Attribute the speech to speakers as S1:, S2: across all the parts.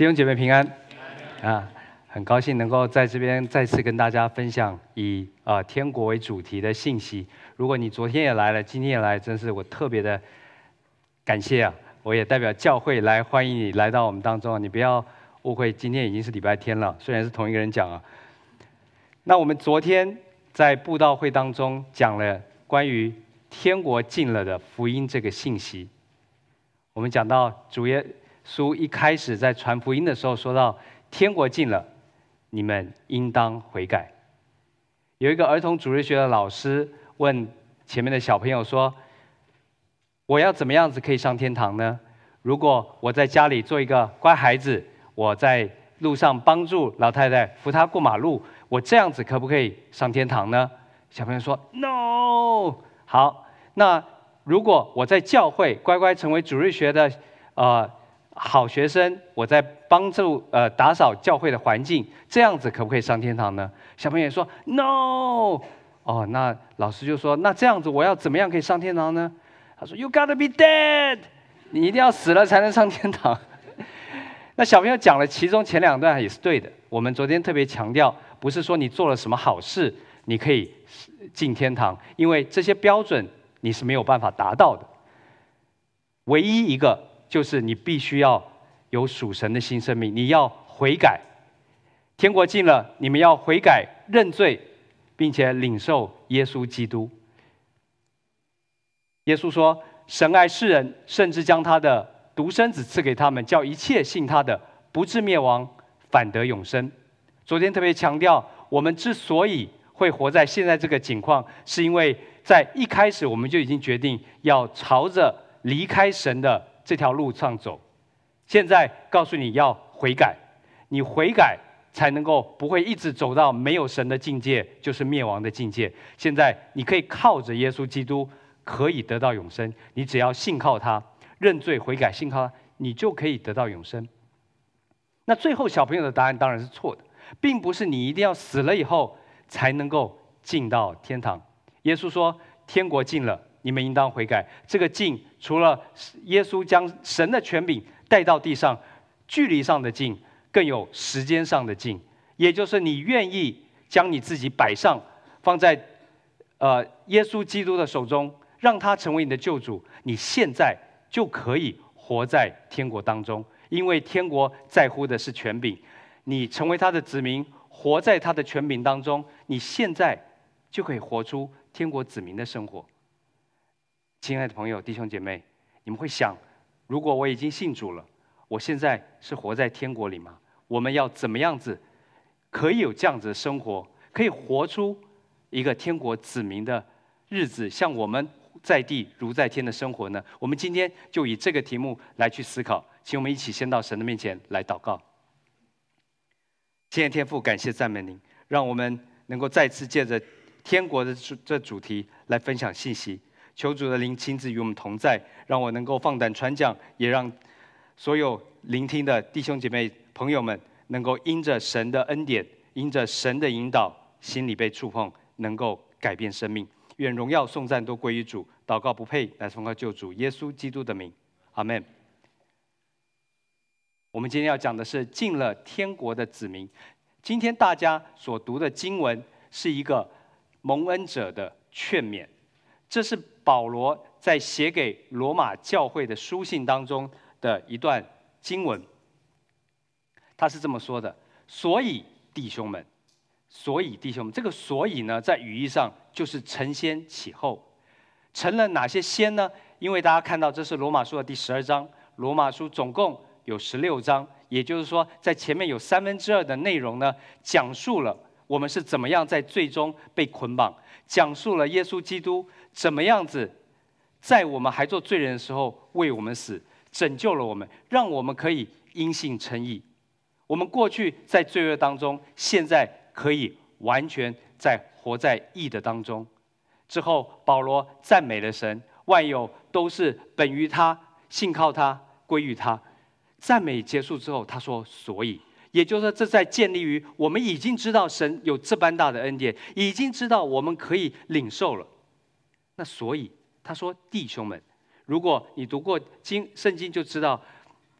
S1: 弟兄姐妹平安啊！很高兴能够在这边再次跟大家分享以天国为主题的信息。如果你昨天也来了，今天也来，真是我特别的感谢啊！我也代表教会来欢迎你来到我们当中啊！你不要误会，今天已经是礼拜天了，虽然是同一个人讲啊。那我们昨天在布道会当中讲了关于天国近了的福音这个信息。我们讲到主耶稣一开始在传福音的时候说到天国近了，你们应当悔改。有一个儿童主日学的老师问前面的小朋友说，我要怎么样子可以上天堂呢？如果我在家里做一个乖孩子，我在路上帮助老太太扶她过马路，我这样子可不可以上天堂呢？小朋友说 No。 好，那如果我在教会乖乖成为主日学的好学生，我在帮助打扫教会的环境，这样子可不可以上天堂呢？小朋友说 No。 哦，那老师就说，那这样子我要怎么样可以上天堂呢？他说 You gotta be dead， 你一定要死了才能上天堂。那小朋友讲了其中前两段也是对的。我们昨天特别强调，不是说你做了什么好事你可以进天堂，因为这些标准你是没有办法达到的。唯一一个就是你必须要有属神的新生命，你要悔改。天国近了，你们要悔改认罪，并且领受耶稣基督。耶稣说，神爱世人，甚至将他的独生子赐给他们，叫一切信他的不至灭亡，反得永生。昨天特别强调，我们之所以会活在现在这个境况，是因为在一开始我们就已经决定要朝着离开神的这条路上走。现在告诉你要悔改，你悔改才能够不会一直走到没有神的境界，就是灭亡的境界。现在你可以靠着耶稣基督可以得到永生，你只要信靠他，认罪悔改，信靠他，你就可以得到永生。那最后小朋友的答案当然是错的，并不是你一定要死了以后才能够进到天堂。耶稣说天国近了，你们应当悔改。这个近除了耶稣将神的权柄带到地上，距离上的近，更有时间上的近，也就是你愿意将你自己摆上，放在耶稣基督的手中，让他成为你的救主，你现在就可以活在天国当中。因为天国在乎的是权柄，你成为他的子民，活在他的权柄当中，你现在就可以活出天国子民的生活。亲爱的朋友弟兄姐妹，你们会想，如果我已经信主了，我现在是活在天国里吗？我们要怎么样子可以有这样子的生活，可以活出一个天国子民的日子，像我们在地如在天的生活呢？我们今天就以这个题目来去思考。请我们一起先到神的面前来祷告。亲爱的天父，感谢赞美您，让我们能够再次借着天国的这主题来分享信息。求主的灵亲自与我们同在，让我能够放胆传讲，也让所有聆听的弟兄姐妹朋友们能够因着神的恩典，因着神的引导，心里被触碰，能够改变生命。愿荣耀颂赞都归于主。祷告不配，乃奉靠救主耶稣基督的名，阿们。我们今天要讲的是进了天国的子民。今天大家所读的经文是一个蒙恩者的劝勉，这是保罗在写给罗马教会的书信当中的一段经文。他是这么说的：所以弟兄们，这个所以呢，在语义上就是承先启后。承了哪些先呢？因为大家看到这是罗马书的第12章，罗马书总共有16章，也就是说在前面有2/3的内容呢，讲述了我们是怎么样在最终被捆绑，讲述了耶稣基督怎么样子在我们还做罪人的时候为我们死，拯救了我们，让我们可以因信称义。我们过去在罪恶当中，现在可以完全活在义的当中。之后保罗赞美了神，万有都是本于他，信靠他，归于他。赞美结束之后，他说所以，也就是说这在建立于我们已经知道神有这般大的恩典，已经知道我们可以领受了。那所以他说弟兄们，如果你读过圣经就知道，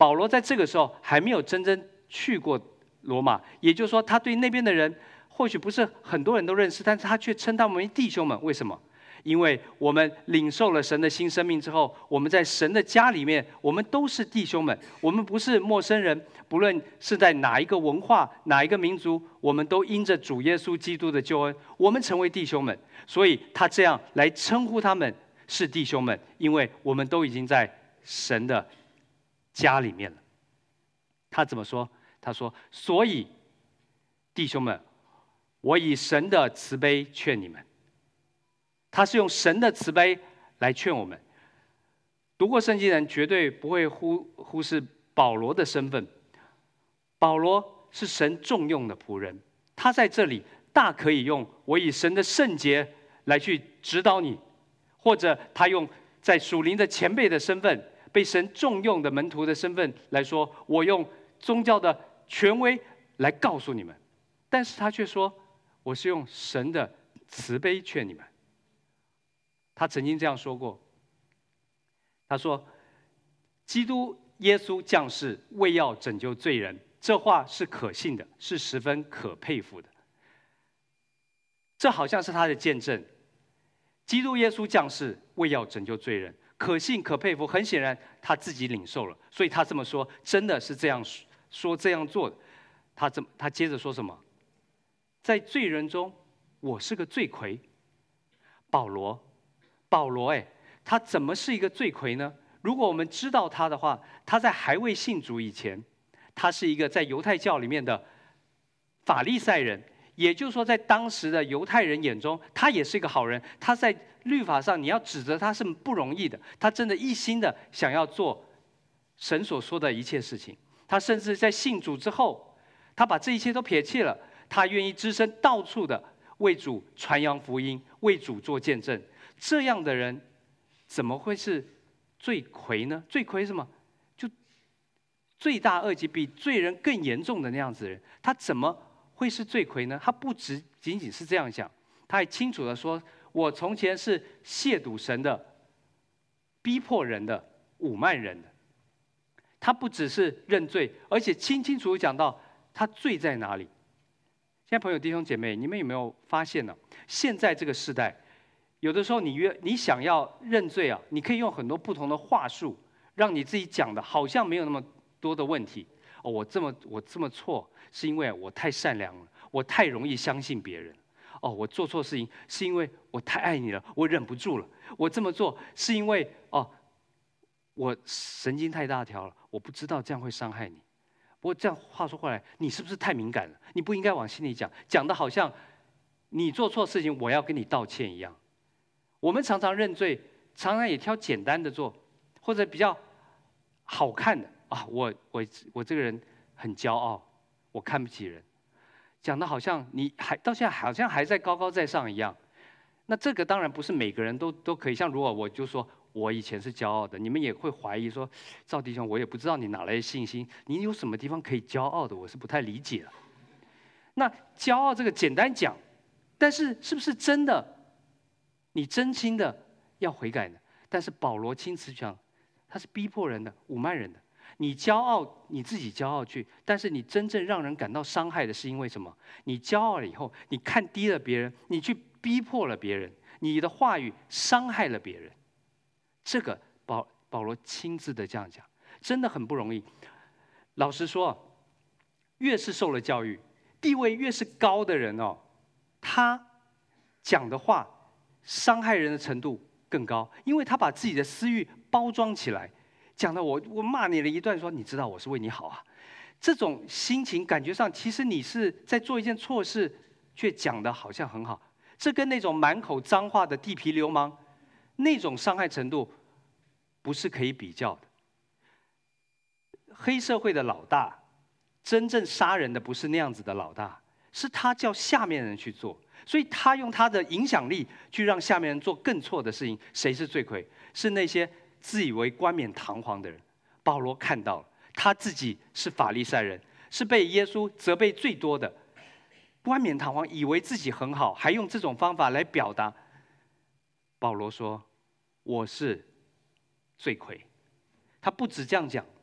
S1: 保罗在这个时候还没有真正去过罗马，也就是说，他对那边的人或许不是很多人都认识，但是他却称他们为弟兄们。为什么？因为我们领受了神的新生命之后，我们在神的家里面，我们都是弟兄们，我们不是陌生人。不论是在哪一个文化、哪一个民族，我们都因着主耶稣基督的救恩，我们成为弟兄们。所以他这样来称呼他们是弟兄们，因为我们都已经在神的家里面了。他怎么说？他说：“所以，弟兄们，我以神的慈悲劝你们。”他是用神的慈悲来劝我们。读过圣经的人绝对不会忽视保罗的身份。保罗是神重用的仆人，他在这里大可以用“我以神的圣洁来去指导你”，或者他用在属灵的前辈的身份、被神重用的门徒的身份来说：“我用宗教的权威来告诉你们。”但是他却说：“我是用神的慈悲劝你们。”他曾经这样说过，他说：“基督耶稣降世，为要拯救罪人。”这话是可信的，是十分可佩服的。这好像是他的见证。基督耶稣降世，为要拯救罪人，可信可佩服。很显然，他自己领受了，所以他这么说，真的是这样说这样做的。他接着说什么？在罪人中，我是个罪魁。保罗，他怎么是一个罪魁呢？如果我们知道他的话，他在还未信主以前，他是一个在犹太教里面的法利赛人，也就是说，在当时的犹太人眼中，他也是一个好人。他在律法上，你要指责他是不容易的。他真的一心的想要做神所说的一切事情。他甚至在信主之后，他把这一切都撇弃了，他愿意只身到处的为主传扬福音，为主做见证。这样的人怎么会是罪魁呢？罪魁是什么？就罪大恶极，比罪人更严重的那样子的人，他怎么会是罪魁呢？他不仅仅是这样想，他还清楚的说：“我从前是亵渎神的、逼迫人的、侮慢人的。”他不只是认罪，而且清清楚楚讲到他罪在哪里。现在朋友弟兄姐妹，你们有没有发现呢？现在这个时代，有的时候你想要认罪啊，你可以用很多不同的话术，让你自己讲的好像没有那么多的问题。哦，我这么错，是因为我太善良了，我太容易相信别人。哦，我做错事情是因为我太爱你了，我忍不住了。我这么做是因为我神经太大条了，我不知道这样会伤害你。不过这样话说回来，你是不是太敏感了？你不应该往心里讲，讲的好像你做错事情，我要跟你道歉一样。我们常常认罪，常常也挑简单的做，或者比较好看的啊。我这个人很骄傲，我看不起人，讲的好像你到现在好像还在高高在上一样。那这个当然不是每个人都可以。像如果我就说我以前是骄傲的，你们也会怀疑说，赵弟兄，我也不知道你哪来的信心，你有什么地方可以骄傲的？我是不太理解了。那骄傲这个简单讲，但是是不是真的？你真心的要悔改呢？但是保罗亲自讲，他是逼迫人的、侮慢人的。你骄傲，你自己骄傲去，但是你真正让人感到伤害的是因为什么？你骄傲了以后，你看低了别人，你去逼迫了别人，你的话语伤害了别人。这个保罗亲自的这样讲，真的很不容易。老实说，越是受了教育、地位越是高的人哦，他讲的话伤害人的程度更高，因为他把自己的私欲包装起来，讲的我骂你了一段，说你知道我是为你好啊。这种心情感觉上，其实你是在做一件错事，却讲的好像很好。这跟那种满口脏话的地痞流氓，那种伤害程度不是可以比较的。黑社会的老大，真正杀人的不是那样子的老大，是他叫下面人去做，所以他用他的影响力去让下面人做更错的事情。谁是罪魁？是那些自以为冠冕堂皇的人。保罗看到了，他自己是法利赛人，是被耶稣责备最多的，冠冕堂皇，以为自己很好，还用这种方法来表达。保罗说：“我是罪魁。”他不止这样讲，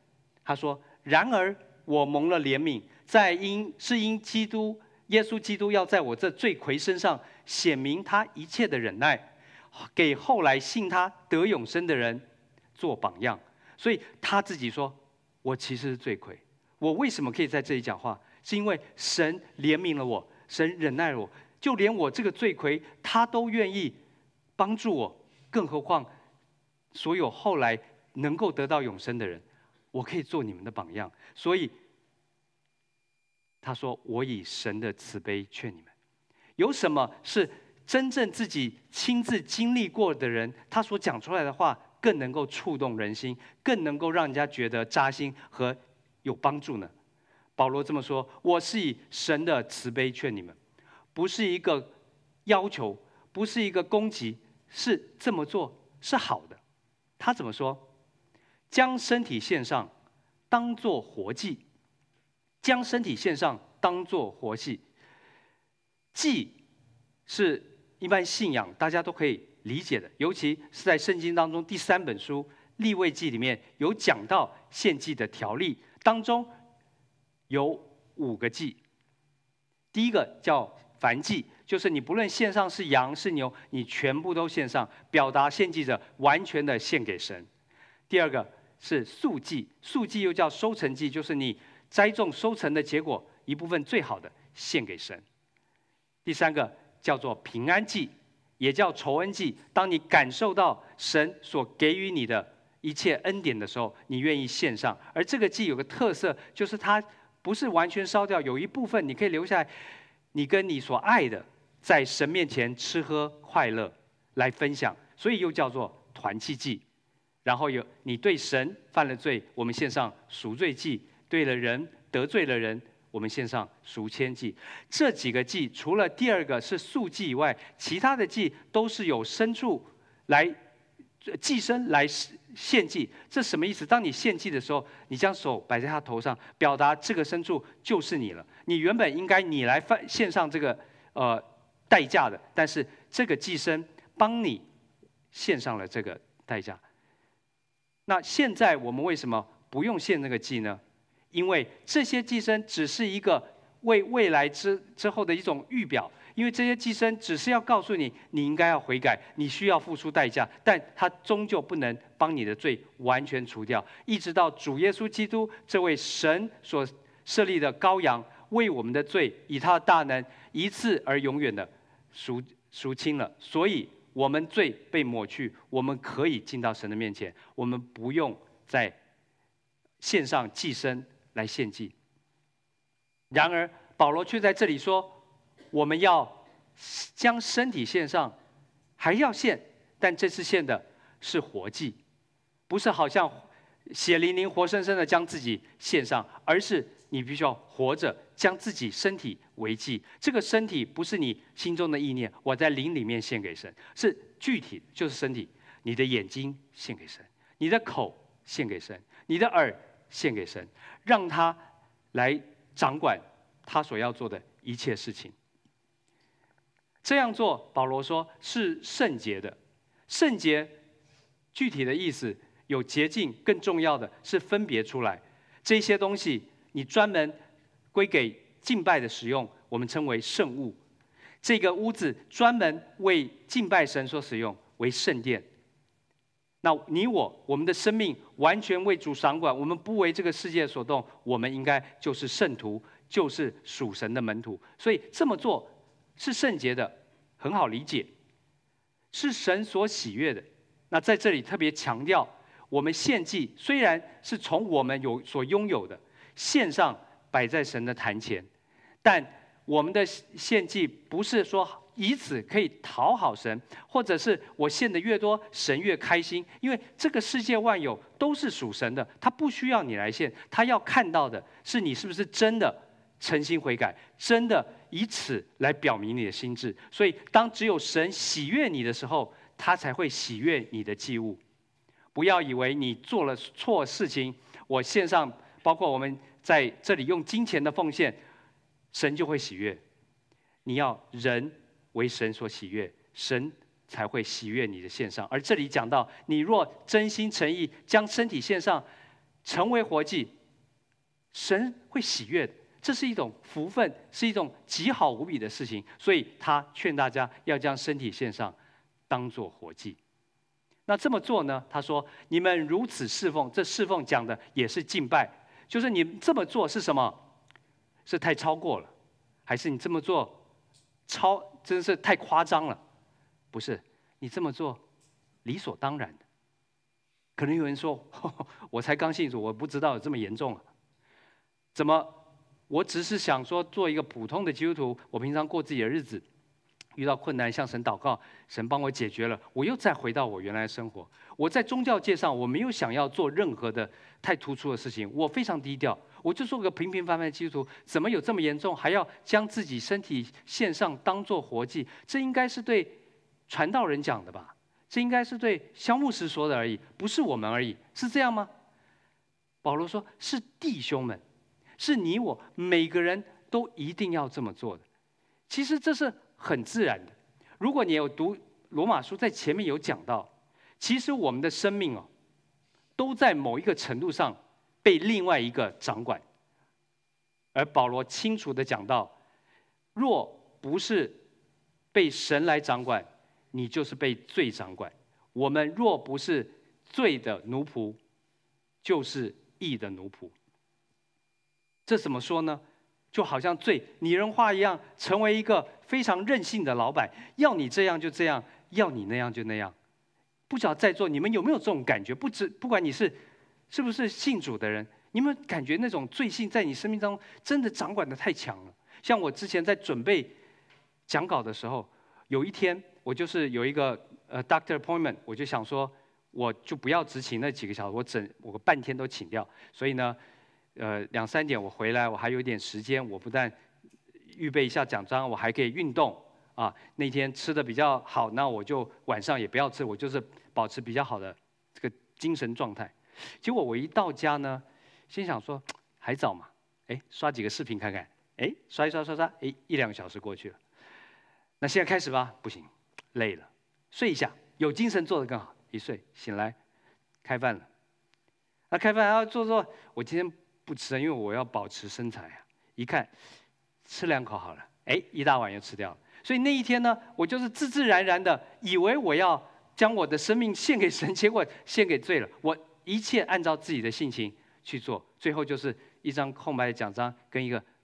S1: 他说：“然而我蒙了怜悯，是因耶稣基督要在我这罪魁身上显明他一切的忍耐，给后来信他得永生的人做榜样。”所以他自己说：“我其实是罪魁。我为什么可以在这里讲话？是因为神怜悯了我，神忍耐了我，就连我这个罪魁，他都愿意帮助我，更何况所有后来能够得到永生的人，我可以做你们的榜样。”所以他说：“我以神的慈悲劝你们。”有什么是真正自己亲自经历过的人，他所讲出来的话更能够触动人心，更能够让人家觉得扎心和有帮助呢？保罗这么说：“我是以神的慈悲劝你们。”不是一个要求，不是一个攻击，是这么做是好的。他怎么说？将身体献上，当作活祭。将身体献上，当作活祭。祭是一般信仰大家都可以理解的，尤其是在圣经当中第3本书利未记里面有讲到献祭的条例，当中有5个祭。第一个叫燔祭，就是你不论献上是羊是牛，你全部都献上，表达献祭者完全的献给神。第二个是素祭，素祭又叫收成祭，就是你栽种收成的结果一部分最好的献给神。第3个叫做平安祭，也叫酬恩祭，当你感受到神所给予你的一切恩典的时候，你愿意献上。而这个祭有个特色，就是它不是完全烧掉，有一部分你可以留下来，你跟你所爱的在神面前吃喝快乐来分享，所以又叫做团契祭。然后有你对神犯了罪，我们献上赎罪祭；对了人得罪了人，我们献上赎愆祭。这几个祭除了第2个是素祭以外，其他的祭都是有牲畜来祭牲来献祭。这什么意思？当你献祭的时候，你将手摆在他头上，表达这个牲畜就是你了。你原本应该你来献上这个代价的，但是这个祭牲帮你献上了这个代价。那现在我们为什么不用献那个祭呢？因为这些祭牲只是一个为未来之后的一种预表。因为这些祭牲只是要告诉你，你应该要悔改，你需要付出代价，但它终究不能帮你的罪完全除掉。一直到主耶稣基督这位神所设立的羔羊，为我们的罪以他的大能一次而永远的赎清了，所以我们罪被抹去，我们可以进到神的面前，我们不用再献上祭牲来献祭。然而保罗却在这里说，我们要将身体献上，还要献，但这次献的是活祭，不是好像血淋淋活生生的将自己献上，而是你必须要活着，将自己身体为祭。这个身体不是你心中的意念，我在灵里面献给神，是具体就是身体。你的眼睛献给神，你的口献给神，你的耳献给神，让他来掌管他所要做的一切事情。这样做，保罗说是圣洁的。圣洁具体的意思有洁净，更重要的是分别出来。这些东西你专门归给敬拜的使用，我们称为圣物。这个屋子专门为敬拜神所使用，为圣殿。那你我们的生命完全为主掌管，我们不为这个世界所动，我们应该就是圣徒，就是属神的门徒。所以这么做是圣洁的，很好理解，是神所喜悦的。那在这里特别强调，我们献祭虽然是从我们所拥有的献上摆在神的坛前，但我们的献祭不是说以此可以讨好神，或者是我献的越多，神越开心。因为这个世界万有都是属神的，他不需要你来献，他要看到的是你是不是真的诚心悔改，真的以此来表明你的心志。所以当只有神喜悦你的时候，他才会喜悦你的祭物。不要以为你做了错事情，我献上，包括我们在这里用金钱的奉献，神就会喜悦。你要人为神所喜悦，神才会喜悦你的献上。而这里讲到，你若真心诚意将身体献上，成为活祭， 神会喜悦的，这是一种福分，是一种极好无比的事情。所以他劝大家要将身体献上，当作活祭。那这么做呢？他说：“你们如此侍奉，这侍奉讲的也是敬拜，就是你这么做是什么？是太超过了，还是你这么做真是太夸张了？不是，你这么做理所当然的。可能有人说，我才刚信主，我不知道有这么严重啊。怎么？我只是想说做一个普通的基督徒，我平常过自己的日子。”遇到困难向神祷告，神帮我解决了，我又再回到我原来的生活。我在宗教界上，我没有想要做任何的太突出的事情，我非常低调，我就做个平平凡凡的基督徒。怎么有这么严重，还要将自己身体献上当作活祭？这应该是对传道人讲的吧？这应该是对萧牧师说的而已，不是我们而已，是这样吗？保罗说，是弟兄们，是你我每个人都一定要这么做的。其实这是很自然的。如果你有读罗马书，在前面有讲到，其实我们的生命都在某一个程度上被另外一个掌管。而保罗清楚地讲到，若不是被神来掌管，你就是被罪掌管。我们若不是罪的奴仆，就是义的奴仆。这怎么说呢？就好像罪拟人化一样，成为一个非常任性的老板，要你这样就这样，要你那样就那样。不知道在座你们有没有这种感觉？不管你是不是信主的人，你们感觉那种罪性在你生命中真的掌管得太强了。像我之前在准备讲稿的时候，有一天我就是有一个doctor appointment， 我就想说，我就不要执勤那几个小时，我半天都请掉。所以呢，2、3点我回来，我还有一点时间，我不但预备一下讲章，我还可以运动啊。那天吃的比较好，那我就晚上也不要吃，我就是保持比较好的这个精神状态。结果我一到家呢，心想说还早嘛，刷几个视频看看，刷一刷，1、2个小时过去了。那现在开始吧，不行，累了，睡一下，有精神做得更好。一睡醒来，开饭了。那开饭要做，我今天不吃了，因为我要保持身材啊。一看，吃2口好了，一大碗又吃掉了。所以那一天呢，我就是自自然然的以为我要将我的生命献给神，结果献给罪了。我一切按照自己的性情去做，最后就是一张空白的奖章跟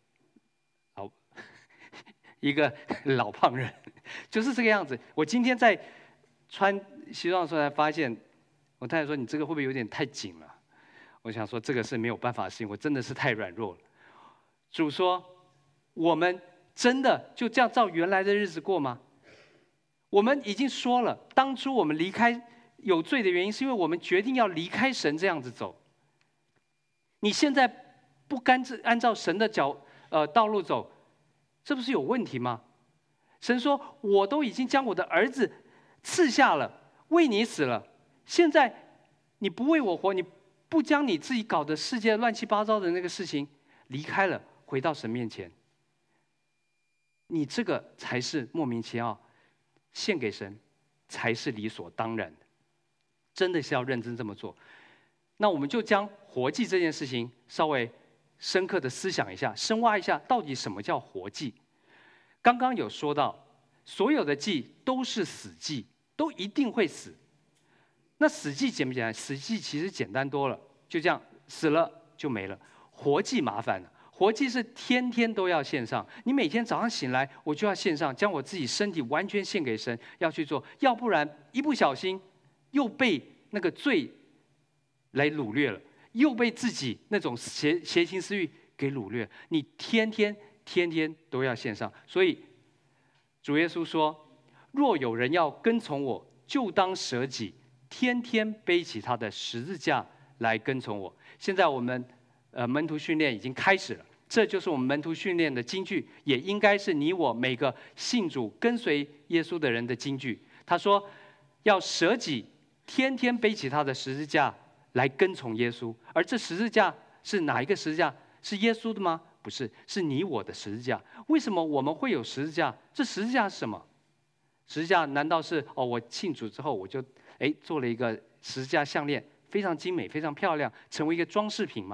S1: 一个老胖人，就是这个样子。我今天在穿西装的时候才发现，我太太说：“你这个会不会有点太紧了？”我想说，这个是没有办法的事情，我真的是太软弱了。主说：“我们真的就这样照原来的日子过吗？”我们已经说了，当初我们离开有罪的原因，是因为我们决定要离开神这样子走。你现在不按照神的道路走，这不是有问题吗？神说：“我都已经将我的儿子赐下了，为你死了。现在你不为我活，你不将你自己搞得世界乱七八糟的那个事情离开了，回到神面前，你这个才是莫名其妙，献给神才是理所当然的。真的是要认真这么做。那我们就将活祭这件事情稍微深刻的思想一下，深挖一下，到底什么叫活祭？刚刚有说到，所有的祭都是死祭，都一定会死。那死祭简不简单？死祭其实简单多了，就这样死了就没了。活祭麻烦了，活祭是天天都要献上，你每天早上醒来，我就要献上，将我自己身体完全献给神，要去做，要不然一不小心又被那个罪来掳掠了，又被自己那种邪情私欲给掳掠，你天天都要献上。所以主耶稣说：“若有人要跟从我，就当舍己，天天背起他的十字架来跟从我。”现在我们门徒训练已经开始了，这就是我们门徒训练的金句，也应该是你我每个信主跟随耶稣的人的金句。他说要舍己，天天背起他的十字架来跟从耶稣。而这十字架是哪一个十字架？是耶稣的吗？不是，是你我的十字架。为什么我们会有十字架？这十字架是什么？十字架难道是我信主之后我就做了一个十字架项链，非常精美非常漂亮，成为一个装饰品吗？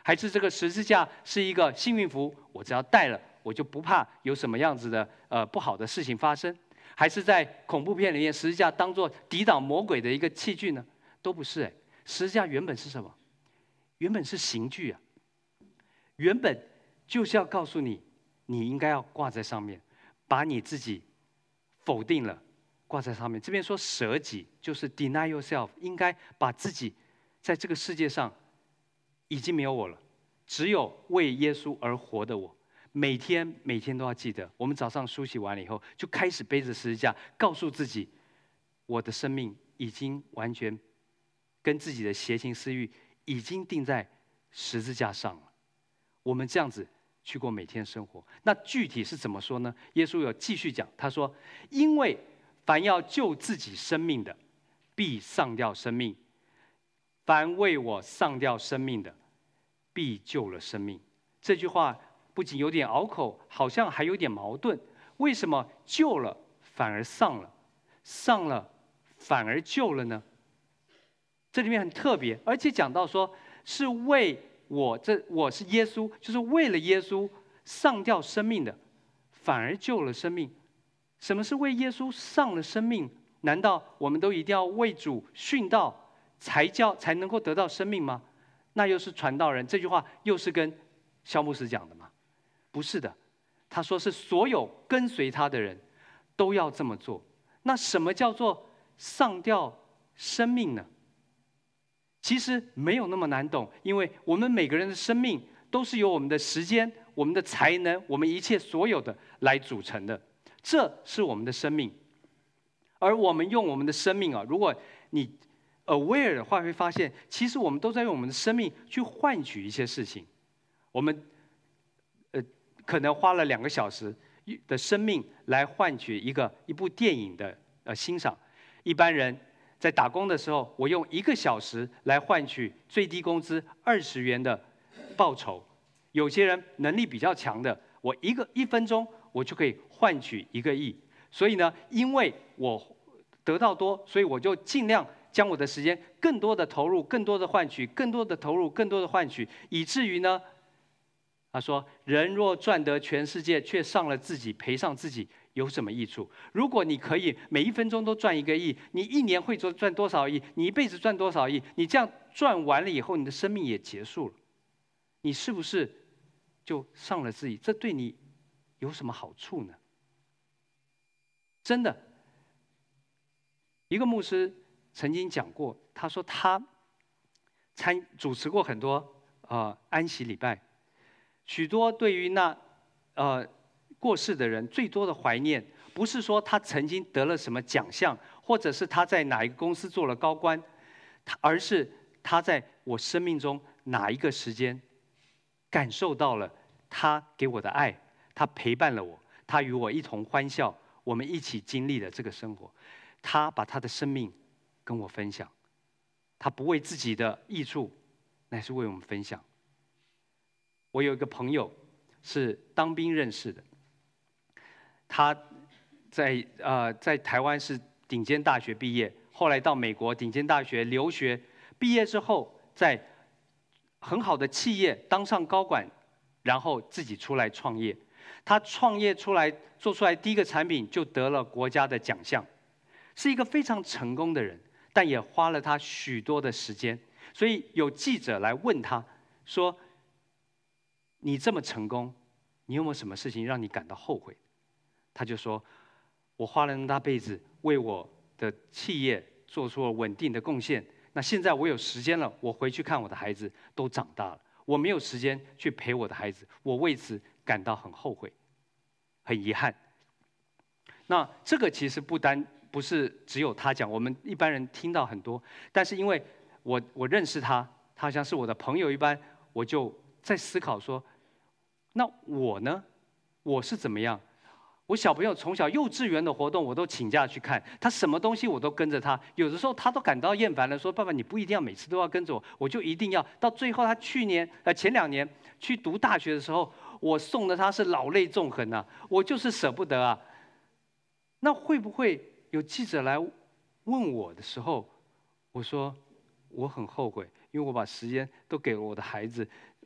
S1: 还是这个十字架是一个幸运符，我只要带了，我就不怕有什么样子的不好的事情发生？还是在恐怖片里面，十字架当作抵挡魔鬼的一个器具呢？都不是。十字架原本是什么？原本是刑具啊，原本就是要告诉你，你应该要挂在上面，把你自己否定了，挂在上面。这边说舍己，就是 deny yourself， 应该把自己在这个世界上已经没有我了，只有为耶稣而活的我。每天都要记得，我们早上梳洗完了以后，就开始背着十字架，告诉自己，我的生命已经完全跟自己的邪情私欲已经定在十字架上了。我们这样子去过每天生活，那具体是怎么说呢？耶稣有继续讲，他说：“因为凡要救自己生命的，必丧掉生命；凡为我丧掉生命的，必救了生命。”这句话不仅有点拗口，好像还有点矛盾。为什么救了反而丧了，丧了反而救了呢？这里面很特别，而且讲到说是为我是耶稣，就是为了耶稣丧掉生命的，反而救了生命。什么是为耶稣丧了生命？难道我们都一定要为主殉道才能够得到生命吗？那又是传道人，这句话又是跟萧牧师讲的吗？不是的，他说是所有跟随他的人都要这么做。那什么叫做丧掉生命呢？其实没有那么难懂，因为我们每个人的生命都是由我们的时间、我们的才能、我们一切所有的来组成的，这是我们的生命。而我们用我们的生命啊，如果你 aware 的话，会发现，其实我们都在用我们的生命去换取一些事情。我们可能花了2个小时的生命来换取一部电影的欣赏。一般人在打工的时候，我用1个小时来换取最低工资20元的报酬。有些人能力比较强的，我1分钟我就可以换取1个亿。所以呢，因为我得到多，所以我就尽量将我的时间更多的投入，更多的换取，更多的投入，更多的换取，以至于呢，他说：“人若赚得全世界，却丧了自己，赔上自己，有什么益处？如果你可以每1分钟都赚1个亿，你1年会赚多少亿？你一辈子赚多少亿？你这样赚完了以后，你的生命也结束了，你是不是就丧了自己？这对你有什么好处呢？”真的，一个牧师曾经讲过，他说他主持过很多安息礼拜。许多对于那过世的人最多的怀念，不是说他曾经得了什么奖项，或者是他在哪一个公司做了高官，而是他在我生命中哪一个时间感受到了他给我的爱，他陪伴了我，他与我一同欢笑，我们一起经历了这个生活。他把他的生命跟我分享，他不为自己的益处，乃是为我们分享。我有一个朋友是当兵认识的，他在台湾是顶尖大学毕业，后来到美国顶尖大学留学，毕业之后在很好的企业当上高管，然后自己出来创业。他创业出来做出来第一个产品就得了国家的奖项，是一个非常成功的人，但也花了他许多的时间。所以有记者来问他说：“你这么成功，你有没有什么事情让你感到后悔？”他就说：“我花了那么大辈子为我的企业做出了稳定的贡献，那现在我有时间了，我回去看我的孩子都长大了，我没有时间去陪我的孩子，我为此感到很后悔，很遗憾。”那这个其实不是只有他讲，我们一般人听到很多，但是因为我认识他，他好像是我的朋友一般，我就在思考说，那我呢？我是怎么样？我小朋友从小幼稚园的活动我都请假去看，他什么东西我都跟着他，有的时候他都感到厌烦了，说：“爸爸，你不一定要每次都要跟着我，我就一定要。”到最后他前2年去读大学的时候，我送的他是老泪纵横啊，我就是舍不得啊。那会不会有记者来问我的时候，我说我很后悔，因为我把时间都给了我的孩子，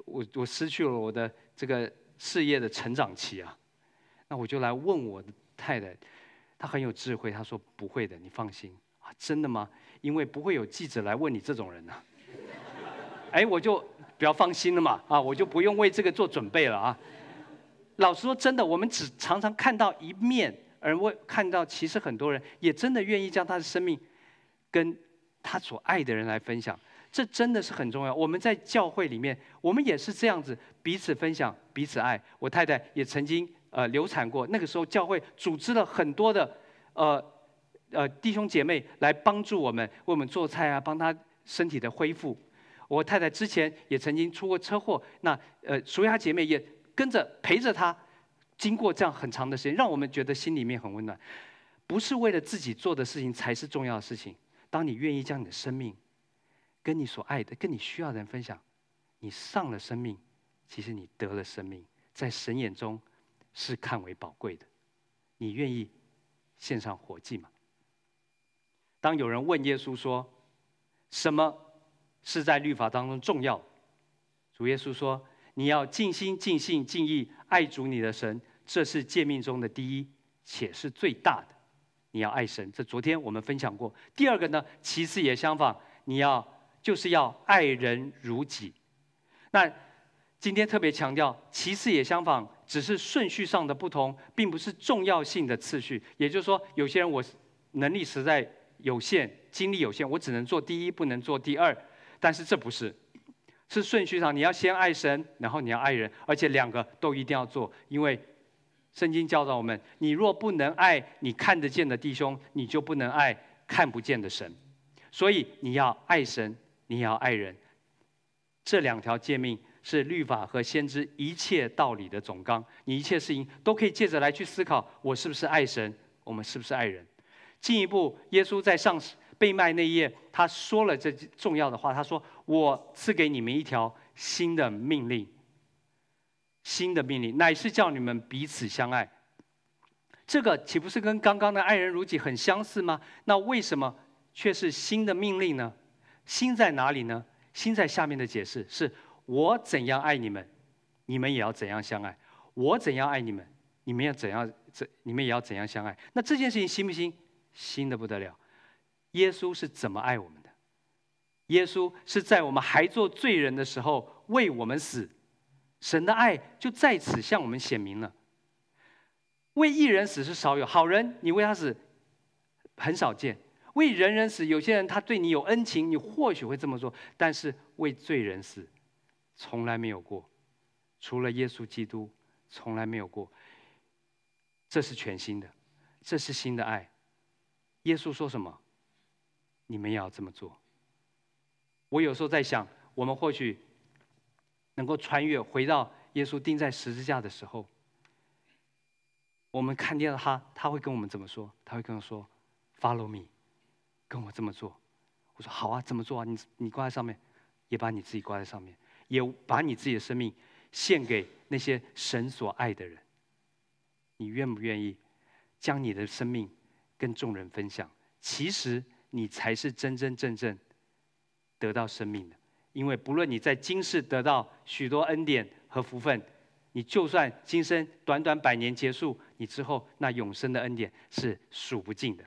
S1: 我失去了我的这个事业的成长期啊。那我就来问我的太太，她很有智慧，她说不会的，你放心啊，真的吗？因为不会有记者来问你这种人啊。哎，我就比较放心了嘛，啊，我就不用为这个做准备了啊。老实说，真的，我们只常常看到一面，而看到其实很多人也真的愿意将他的生命跟他所爱的人来分享，这真的是很重要。我们在教会里面，我们也是这样子彼此分享、彼此爱。我太太也曾经流产过，那个时候教会组织了很多的弟兄姐妹来帮助我们，为我们做菜啊，帮她身体的恢复。我太太之前也曾经出过车祸，那属下姐妹也跟着陪着她，经过这样很长的时间，让我们觉得心里面很温暖。不是为了自己做的事情才是重要的事情。当你愿意将你的生命跟你所爱的、跟你需要的人分享，你上了生命，其实你得了生命，在神眼中是看为宝贵的。你愿意献上活祭吗？当有人问耶稣说，什么是在律法当中重要？主耶稣说，你要尽心、尽性、尽意爱主你的神，这是诫命中的第一，且是最大的。你要爱神，这昨天我们分享过。第二个呢，其次也相仿，就是要爱人如己。那今天特别强调，其次也相仿，只是顺序上的不同，并不是重要性的次序。也就是说，有些人我能力实在有限，精力有限，我只能做第一，不能做第二。但是这不是，是顺序上，你要先爱神，然后你要爱人，而且两个都一定要做。因为圣经教导我们，你若不能爱你看得见的弟兄，你就不能爱看不见的神。所以你要爱神，你也要爱人。这两条诫命是律法和先知一切道理的总纲。你一切事情都可以借着来去思考，我是不是爱神，我们是不是爱人。进一步，耶稣在被卖那一夜，他说了这重要的话，他说，我赐给你们一条新的命令，新的命令乃是叫你们彼此相爱。这个岂不是跟刚刚的爱人如己很相似吗？那为什么却是新的命令呢？新在哪里呢？新在下面的解释是，我怎样爱你们，你们也要怎样相爱；我怎样爱你们，你们也要怎样相爱。那这件事情新不新？新的不得了。耶稣是怎么爱我们的？耶稣是在我们还做罪人的时候为我们死，神的爱就在此向我们显明了。为义人死是少有，好人你为他死很少见。为人人死，有些人他对你有恩情，你或许会这么做，但是为罪人死，从来没有过，除了耶稣基督，从来没有过。这是全新的，这是新的爱。耶稣说什么？你们也要这么做。我有时候在想，我们或许能够穿越回到耶稣钉在十字架的时候，我们看见了他会跟我们怎么说？他会跟我说 ：“Follow me， 跟我这么做。”我说：“好啊，怎么做啊？你挂在上面，也把你自己挂在上面，也把你自己的生命献给那些神所爱的人。你愿不愿意将你的生命跟众人分享？其实你才是真真正正得到生命的。因为不论你在今世得到许多恩典和福分，你就算今生短短100年结束，你之后那永生的恩典是数不尽的。”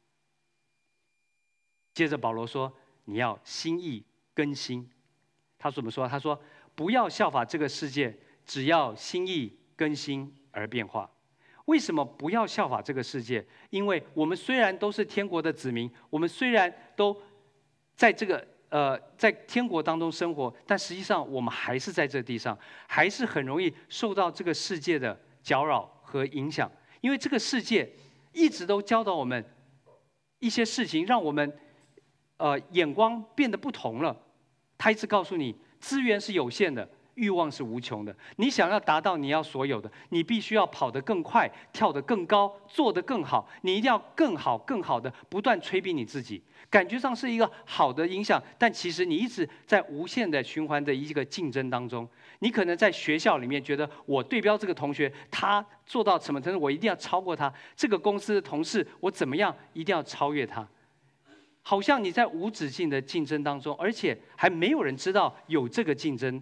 S1: 接着保罗说，你要心意更新。他怎么说？他说，不要效法这个世界，只要心意更新而变化。为什么不要效法这个世界？因为我们虽然都是天国的子民，我们虽然都在在天国当中生活，但实际上我们还是在这地上，还是很容易受到这个世界的搅扰和影响。因为这个世界一直都教导我们一些事情，让我们眼光变得不同了。他一直告诉你，资源是有限的，欲望是无穷的。你想要达到你要所有的，你必须要跑得更快，跳得更高，做得更好。你一定要更好、更好的不断催逼你自己，感觉上是一个好的影响，但其实你一直在无限的循环的一个竞争当中。你可能在学校里面觉得，我对标这个同学，他做到什么程度，我一定要超过他；这个公司的同事，我怎么样，一定要超越他。好像你在无止境的竞争当中，而且还没有人知道有这个竞争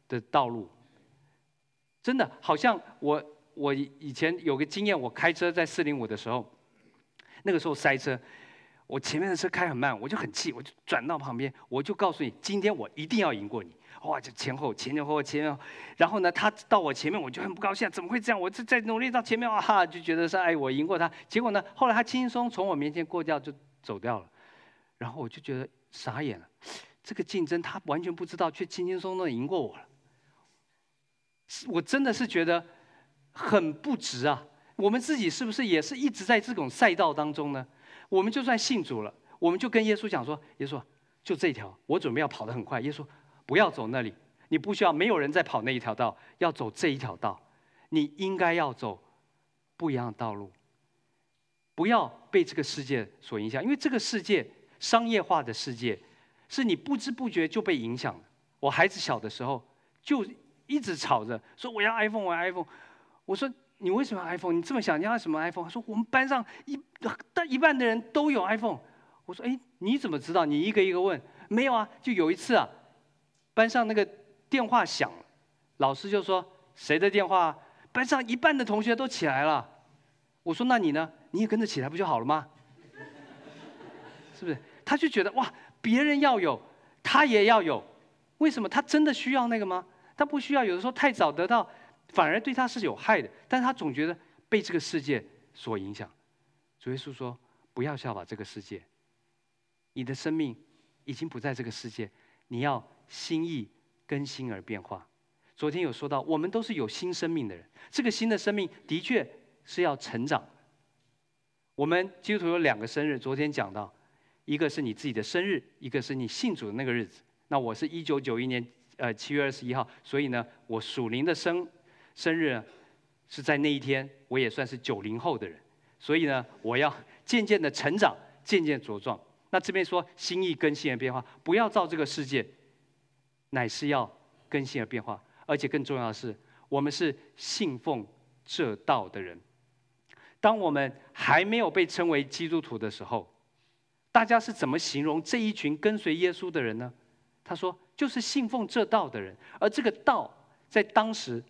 S1: 的道路。真的好像我以前有个经验，我开车在405的时候，那个时候塞车，我前面的车开很慢，我就很气，我就转到旁边，我就告诉你，今天我一定要赢过你。哇，就前后，然后呢，他到我前面，我就很不高兴，怎么会这样？我再努力到前面，哈，就觉得是我赢过他。结果呢，后来他轻松从我面前过掉，就走掉了。然后我就觉得傻眼了，这个竞争他完全不知道，却轻轻松松地赢过我了。我真的是觉得很不值啊！我们自己是不是也是一直在这种赛道当中呢？我们就算信主了，我们就跟耶稣讲说：“耶稣，就这一条，我准备要跑得很快。”耶稣，不要走那里，你不需要，没有人在跑那一条道，要走这一条道。你应该要走不一样的道路，不要被这个世界所影响，因为这个世界商业化的世界，是你不知不觉就被影响了。我孩子小的时候就一直吵着说我要 iPhone， 我要 iPhone。我说你为什么要 iPhone？ 你这么想，你要什么 iPhone？ 他说我们班上一半的人都有 iPhone。我说你怎么知道？你一个一个问。没有啊，就有一次啊，班上那个电话响了，老师就说谁的电话？班上一半的同学都起来了。我说那你呢？你也跟着起来不就好了吗？是不是？他就觉得哇，别人要有，他也要有。为什么？他真的需要那个吗？他不需要。有的时候太早得到，反而对他是有害的。但是他总觉得被这个世界所影响。主耶稣说：不要效法这个世界，你的生命已经不在这个世界，你要心意更新而变化。昨天有说到，我们都是有新生命的人，这个新的生命的确是要成长。我们基督徒有2个生日，昨天讲到，一个是你自己的生日，一个是你信主的那个日子。那我是1991年7月21号，所以呢，我属灵的生日呢是在那一天，我也算是90后的人，所以呢，我要渐渐的成长，渐渐茁壮。那这边说心意更新而变化，不要照这个世界，乃是要更新而变化。而且更重要的是，我们是信奉这道的人。当我们还没有被称为基督徒的时候，大家是怎么形容这一群跟随耶稣的人呢？他说，就是信奉这道的人。而这个道在当时，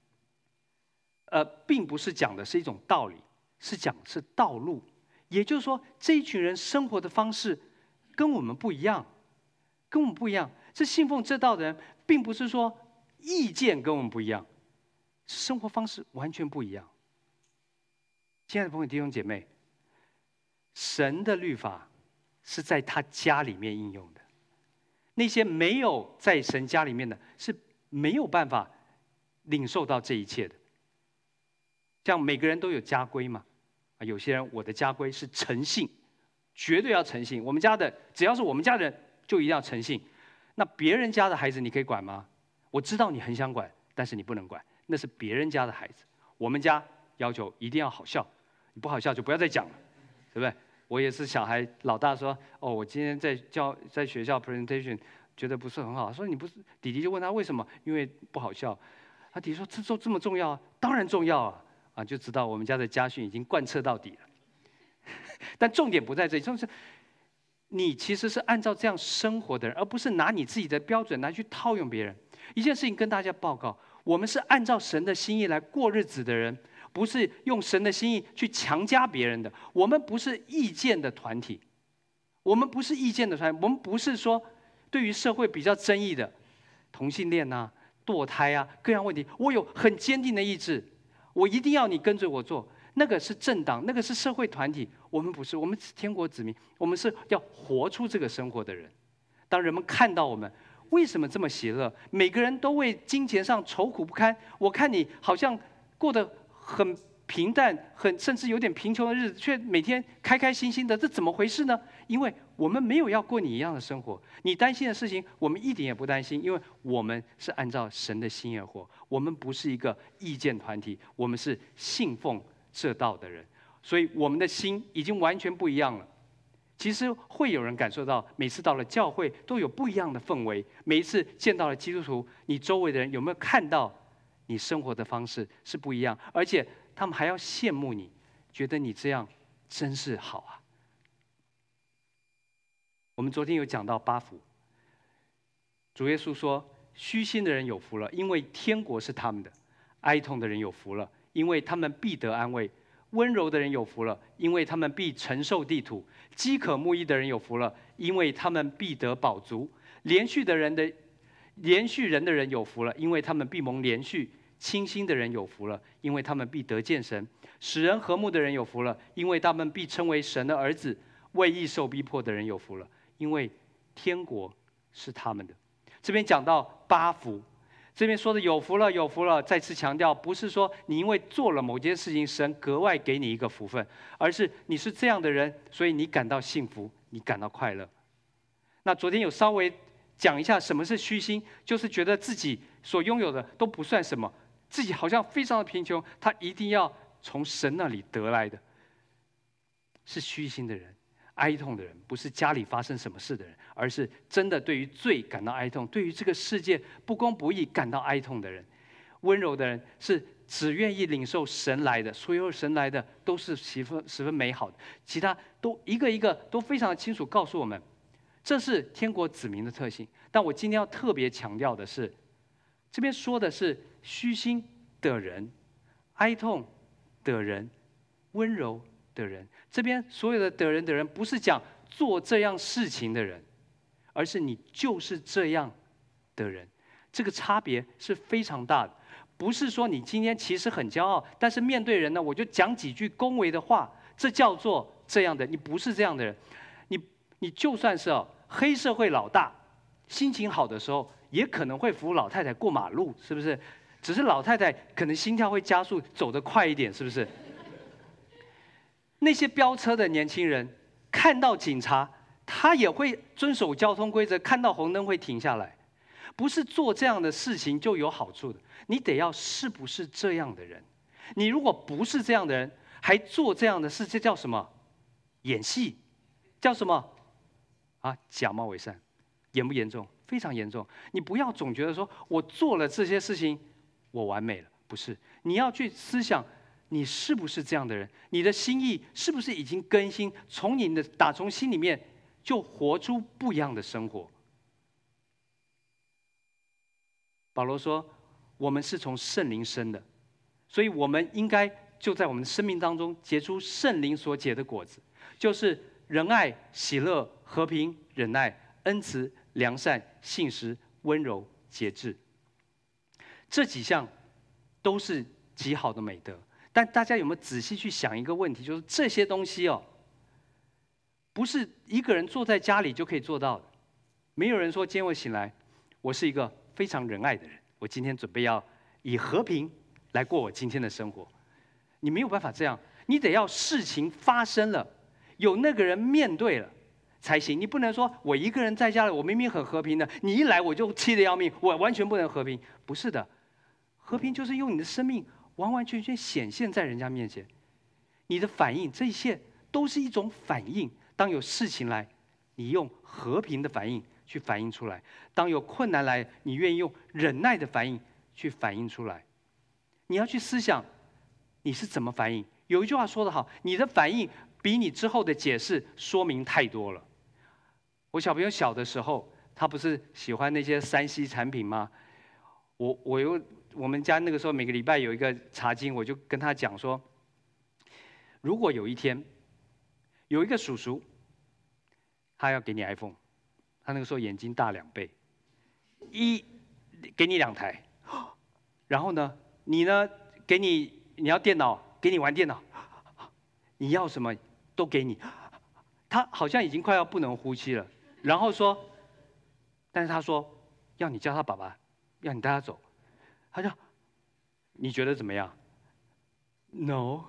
S1: 并不是讲的是一种道理，是讲是道路。也就是说，这一群人生活的方式跟我们不一样，跟我们不一样。是信奉这道的人，并不是说意见跟我们不一样，生活方式完全不一样。亲爱的朋友弟兄姐妹，神的律法是在他家里面应用的，那些没有在神家里面的，是没有办法领受到这一切的。像每个人都有家规嘛，有些人我的家规是诚信，绝对要诚信。我们家的只要是我们家人，就一定要诚信。那别人家的孩子你可以管吗？我知道你很想管，但是你不能管，那是别人家的孩子。我们家要求一定要好笑，你不好笑就不要再讲了，对不对？我也是小孩老大说，我今天在学校 presentation 觉得不是很好，说你不是，弟弟就问他为什么，因为不好笑。他弟弟说这么重要啊，当然重要啊，就知道我们家的家训已经贯彻到底了。但重点不在这里，重点是你其实是按照这样生活的人，而不是拿你自己的标准来去套用别人。一件事情跟大家报告，我们是按照神的心意来过日子的人，不是用神的心意去强加别人的。我们不是意见的团体，我们不是意见的团体，我们不是说对于社会比较争议的同性恋啊、堕胎啊各样问题，我有很坚定的意志，我一定要你跟着我做。那个是政党，那个是社会团体，我们不是，我们是天国子民，我们是要活出这个生活的人。当人们看到我们为什么这么喜乐，每个人都为金钱上愁苦不堪，我看你好像过得很平淡，甚至有点贫穷的日子，却每天开开心心的，这怎么回事呢？因为我们没有要过你一样的生活，你担心的事情我们一点也不担心，因为我们是按照神的心意而活，我们不是一个意见团体，我们是信奉这道的人，所以我们的心已经完全不一样了。其实会有人感受到，每次到了教会都有不一样的氛围。每一次见到了基督徒，你周围的人有没有看到你生活的方式是不一样？而且他们还要羡慕你，觉得你这样真是好啊。我们昨天有讲到8福，主耶稣说， 虚心的人有福了，因为天国是他们的；哀痛的人有福了，因为他们必得安慰；温柔的人有福了，因为他们必承受地土；饥渴慕义的人有福了，因为他们必得饱足；连续人的人有福了，因为他们必蒙连续；清心的人有福了，因为他们必得见神；使人和睦的人有福了，因为他们必称为神的儿子；为义受逼迫的人有福了，因为天国是他们的。这边讲到八福，这边说的有福了，有福了。再次强调，不是说你因为做了某件事情，神格外给你一个福分，而是你是这样的人，所以你感到幸福，你感到快乐。那昨天有稍微讲一下什么是虚心，就是觉得自己所拥有的都不算什么，自己好像非常的贫穷，他一定要从神那里得来的，是虚心的人。哀痛的人不是家里发生什么事的人，而是真的对于罪感到哀痛，对于这个世界不公不义感到哀痛的人。温柔的人是只愿意领受神来的，所有神来的都是十分美好的，其他都一个一个都非常清楚告诉我们，这是天国子民的特性。但我今天要特别强调的是，这边说的是虚心的人、哀痛的人、温柔的人。这边所有的人不是讲做这样事情的人，而是你就是这样的人。这个差别是非常大的。不是说你今天其实很骄傲，但是面对人呢，我就讲几句恭维的话，这叫做这样的。你不是这样的人，你就算是黑社会老大，心情好的时候也可能会扶老太太过马路，是不是？只是老太太可能心跳会加速，走得快一点，是不是？那些飙车的年轻人看到警察，他也会遵守交通规则，看到红灯会停下来。不是做这样的事情就有好处的，你得要是不是这样的人。你如果不是这样的人，还做这样的事，这叫什么？演戏，叫什么？假冒伪善，严不严重？非常严重。你不要总觉得说我做了这些事情，我完美了，不是。你要去思想，你是不是这样的人？你的心意是不是已经更新？打从心里面就活出不一样的生活。保罗说，我们是从圣灵生的，所以我们应该就在我们的生命当中结出圣灵所结的果子，就是仁爱、喜乐、和平、忍耐、恩慈、良善、信实、温柔、节制。这几项都是极好的美德。但大家有没有仔细去想一个问题，就是这些东西不是一个人坐在家里就可以做到的。没有人说今天我醒来，我是一个非常仁爱的人，我今天准备要以和平来过我今天的生活。你没有办法这样，你得要事情发生了，有那个人面对了才行。你不能说我一个人在家里，我明明很和平的，你一来我就气得要命，我完全不能和平。不是的，和平就是用你的生命完完全全显现在人家面前，你的反应，这一切都是一种反应。当有事情来，你用和平的反应去反映出来；当有困难来，你愿意用忍耐的反应去反映出来。你要去思想，你是怎么反应？有一句话说得好，你的反应比你之后的解释说明太多了。我小朋友小的时候，他不是喜欢那些3C 产品吗？我们家那个时候每个礼拜有一个查经，我就跟他讲说，如果有一天有一个叔叔，他要给你 iPhone， 他那个时候眼睛大2倍，给你2台，然后呢，你要电脑，给你玩电脑，你要什么都给你，他好像已经快要不能呼吸了，然后说，但是他说要你叫他爸爸，要你带他走。他说：“你觉得怎么样 ？”No，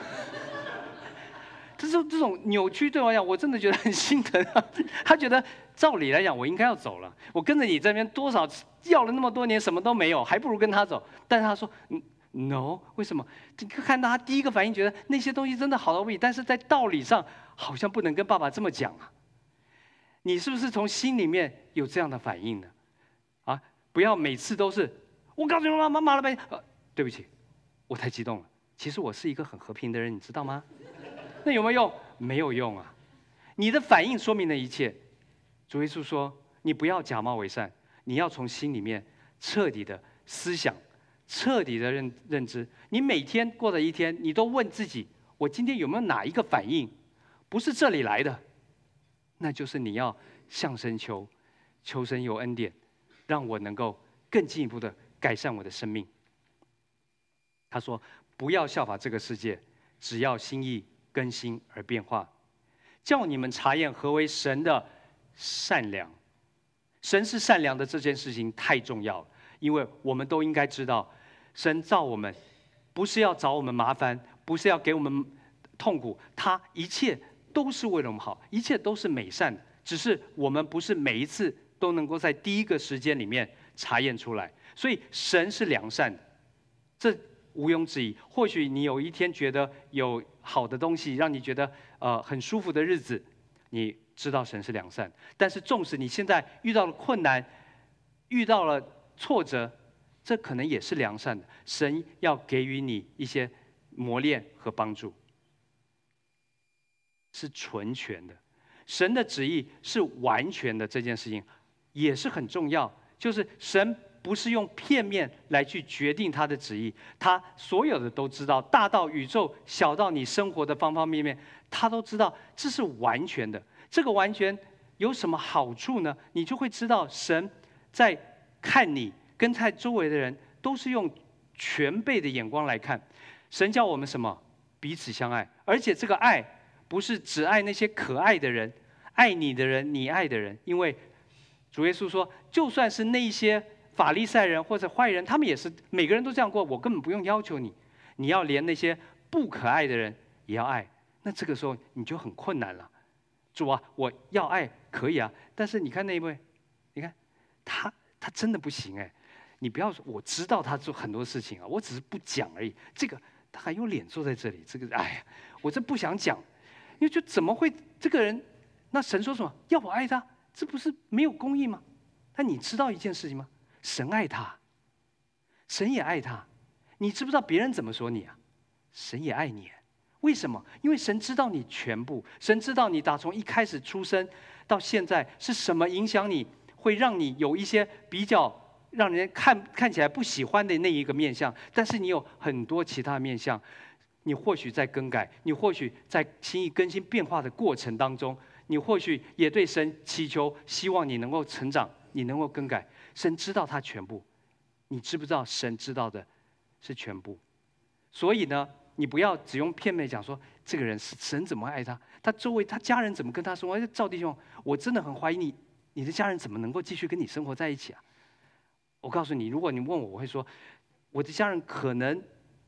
S1: 这种扭曲对我来讲，我真的觉得很心疼啊。他觉得照理来讲，我应该要走了。我跟着你这边多少要了那么多年，什么都没有，还不如跟他走。但是他说：“No， 为什么？”看到他第一个反应，觉得那些东西真的好到不行，但是在道理上好像不能跟爸爸这么讲啊。你是不是从心里面有这样的反应呢？不要每次都是。我告诉你，妈骂了呗。对不起，我太激动了。其实我是一个很和平的人，你知道吗？那有没有用？没有用啊！你的反应说明了一切。主耶稣说：“你不要假冒伪善，你要从心里面彻底的思想，彻底的认知。你每天过的一天，你都问自己：我今天有没有哪一个反应不是这里来的？那就是你要向神求，求神有恩典，让我能够更进一步的改善我的生命。他说：不要效法这个世界，只要心意更新而变化，叫你们察验何为神的善良。神是善良的这件事情太重要了，因为我们都应该知道，神造我们不是要找我们麻烦，不是要给我们痛苦，他一切都是为了我们好，一切都是美善的，只是我们不是每一次都能够在第一个时间里面察验出来。所以神是良善的，这毋庸置疑。或许你有一天觉得有好的东西，让你觉得很舒服的日子，你知道神是良善。但是纵使你现在遇到了困难，遇到了挫折，这可能也是良善的。神要给予你一些磨练和帮助，是纯全的。神的旨意是完全的，这件事情也是很重要。就是神不是用片面来去决定他的旨意，他所有的都知道，大到宇宙，小到你生活的方方面面，他都知道，这是完全的。这个完全有什么好处呢？你就会知道，神在看你跟在周围的人，都是用全备的眼光来看。神叫我们什么？彼此相爱，而且这个爱不是只爱那些可爱的人，爱你的人，你爱的人。因为主耶稣说，就算是那些法利赛人或者坏人，他们也是每个人都这样过，我根本不用要求你，你要连那些不可爱的人也要爱。那这个时候你就很困难了。主啊，我要爱可以啊，但是你看那一位，你看他真的不行哎。你不要说我知道他做很多事情啊，我只是不讲而已。这个他还有脸坐在这里，这个哎呀，我真不想讲，因为就怎么会这个人？那神说什么？要我爱他，这不是没有公义吗？但你知道一件事情吗？神爱他，神也爱他。你知不知道别人怎么说你啊？神也爱你。为什么？因为神知道你全部，神知道你打从一开始出生到现在是什么影响你，会让你有一些比较让人看起来不喜欢的那一个面向，但是你有很多其他面向，你或许在更改，你或许在心意更新变化的过程当中，你或许也对神祈求，希望你能够成长，你能够更改。神知道他全部，你知不知道神知道的是全部？所以呢，你不要只用片面讲说这个人是神怎么爱他，他周围他家人怎么跟他说。赵弟兄，我真的很怀疑你的家人怎么能够继续跟你生活在一起啊？我告诉你，如果你问我，我会说，我的家人可能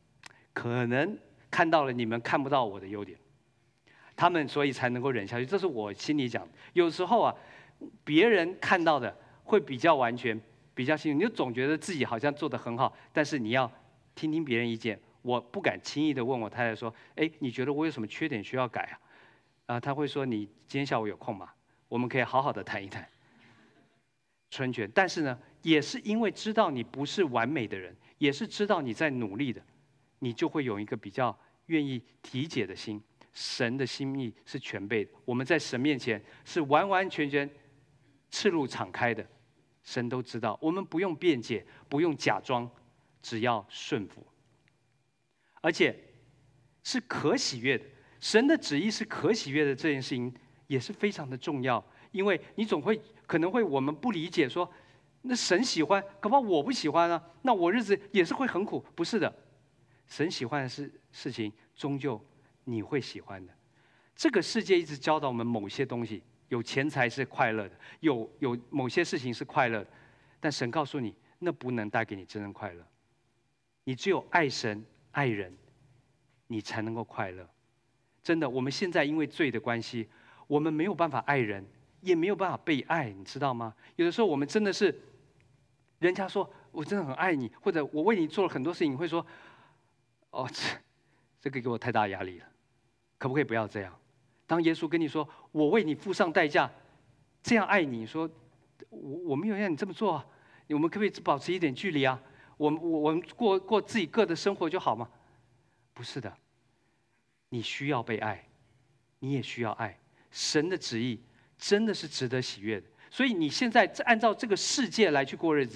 S1: 看到了你们看不到我的优点，他们所以才能够忍下去。这是我心里讲的。有时候啊，别人看到的会比较完全，比较清楚，你就总觉得自己好像做得很好，但是你要听听别人意见。我不敢轻易的问我太太说：“哎，你觉得我有什么缺点需要改啊？”她会说：“你今天下午有空吗？我们可以好好的谈一谈。”纯全，但是呢，也是因为知道你不是完美的人，也是知道你在努力的，你就会有一个比较愿意体解的心。神的心意是全备的，我们在神面前是完完全全赤露敞开的，神都知道，我们不用辩解，不用假装，只要顺服。而且是可喜悦的，神的旨意是可喜悦的，这件事情也是非常的重要。因为你可能会我们不理解说，那神喜欢，搞不好我不喜欢啊，那我日子也是会很苦。不是的，神喜欢的事情，终究你会喜欢的。这个世界一直教导我们某些东西，有钱财是快乐的，有某些事情是快乐的，但神告诉你，那不能带给你真正快乐。你只有爱神爱人，你才能够快乐。真的，我们现在因为罪的关系，我们没有办法爱人，也没有办法被爱，你知道吗？有的时候我们真的是，人家说我真的很爱你，或者我为你做了很多事情，你会说，哦，这个给我太大压力了，可不可以不要这样？当耶稣跟你说我为你付上代价，这样爱你，说我没有让你这么做啊，我们可不可以保持一点距离啊？我们过自己各的生活就好吗？不是的，你需要被爱，你也需要爱。神的旨意真的是值得喜悦的。所以你现在按照这个世界来去过日子，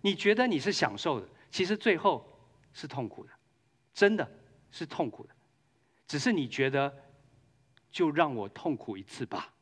S1: 你觉得你是享受的，其实最后是痛苦的，真的是痛苦的。只是你觉得，就让我痛苦一次吧。